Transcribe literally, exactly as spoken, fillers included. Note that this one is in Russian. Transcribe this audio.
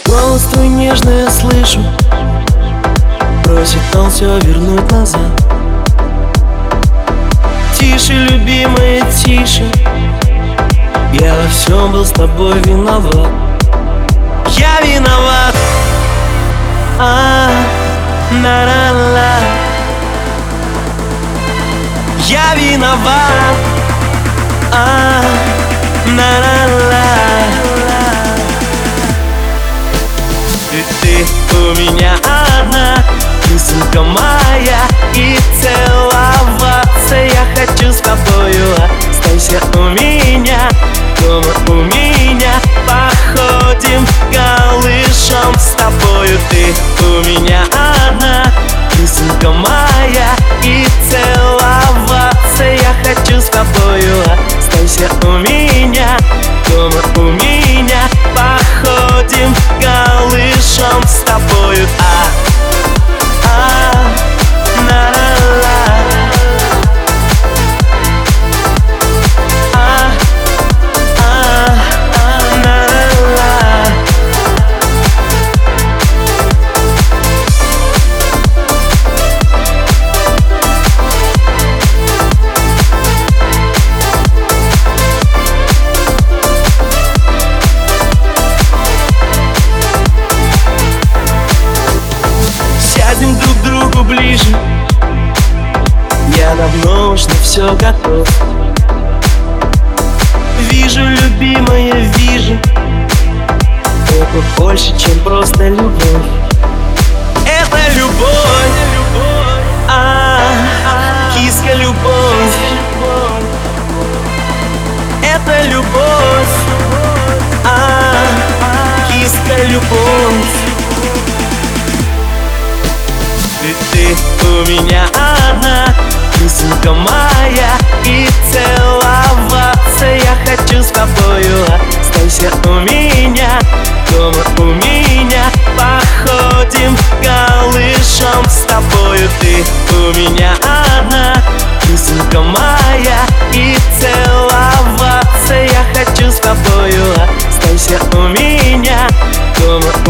Голос твой нежный я слышу, просит он все вернуть назад. Тише, любимая, тише, я во всем был с тобой виноват. Я виноват, а, на на на я виноват, а, на на на Ты, ты у меня одна, кисонька моя, и целоваться я хочу с тобою. Останься у меня, дома у меня, походим голышом с тобою. Ты у меня одна, кисонька моя, и целоваться я хочу с тобою. Останься у меня, дома у меня, походим голышом с тобою. А, а, на на на а, а, на на на Сядем друг к другу ближе, я давно уж на все готов. Вижу, любимая, вижу, это больше, чем просто любовь. Это любовь, а, киска, любовь. Это любовь, а, киска, любовь. Ты, ты у меня одна, кисонька моя, и целоваться я хочу с тобою. Останься у меня, дома у меня, походим голышом с тобою. Ты у меня одна, кисонька моя, и целоваться я хочу с тобою. Останься у меня, дома у